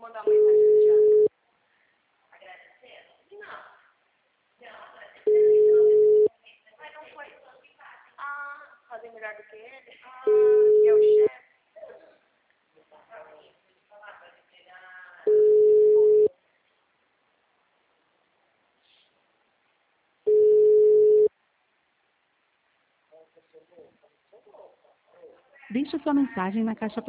mandar uma mensagem pro Thiago. Agradecendo? Não. Mas não foi. Fazer melhor do que ele? É o chefe. Deixe sua mensagem na caixa